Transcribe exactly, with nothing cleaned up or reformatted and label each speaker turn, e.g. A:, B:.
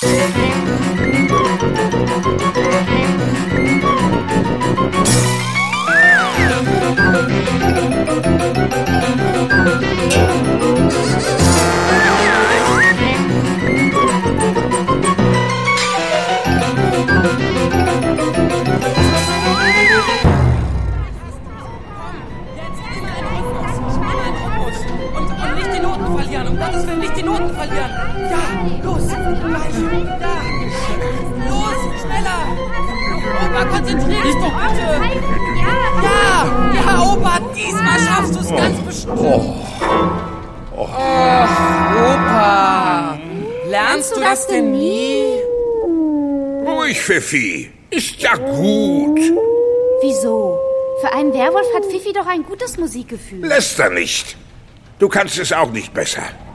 A: Um Gottes Willen, nicht die Noten verlieren. Ja, los, gleich, ja. Los, schneller. Opa, konzentrier dich doch bitte. Ja, ja, Opa, diesmal schaffst du es ganz bestimmt. Oh. Oh. Ach, Opa, lernst du das denn nie?
B: Ruhig, Pfiffi, ist ja gut.
C: Wieso? Für einen Werwolf hat Pfiffi doch ein gutes Musikgefühl.
B: Läster nicht. Du kannst es auch nicht besser.